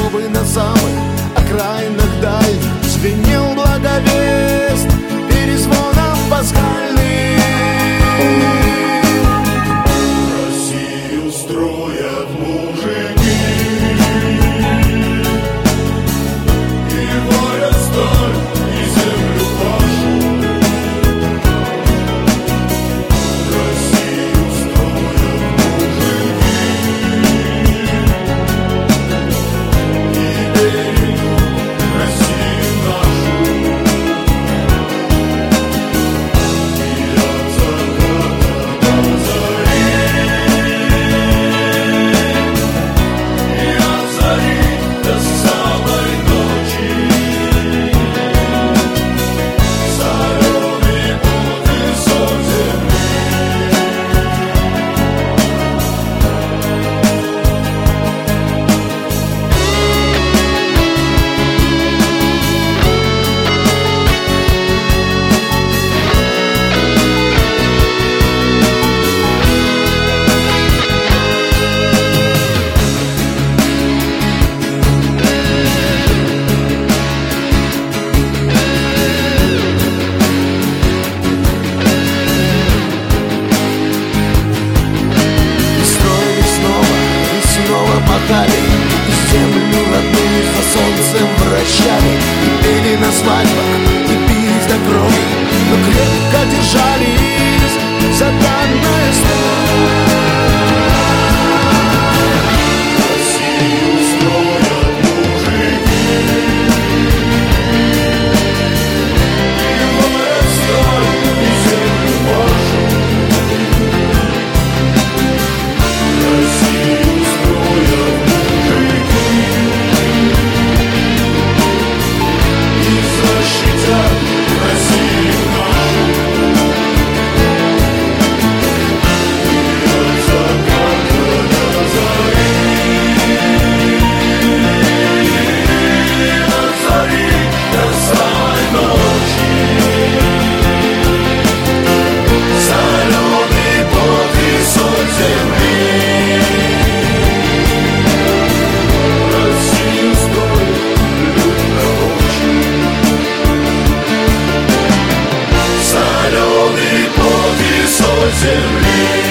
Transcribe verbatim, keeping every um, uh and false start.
чтобы на самых окраинах даль звенел благовест перезвоном пасхальным. Россию строят мужики и варят сталь, и землю пашут. Россию строят мужики и берегут Россию нашу. И от заката до зари, и от зари до самой ночи соленый пот и соль земли. И строили снова, и снова махали, и землю родную за солнцем вращали, и пели на свадьбах, и бились до крови, но крепко держались за данное слово. Россию строят мужики и варят сталь, и землю пашут. Россию строят мужики и защитят Россию нашу. И от заката до зари, и от зари до самой ночи соленый пот и соль земли. Россию строят люди рабочие, соленый пот и соль земли.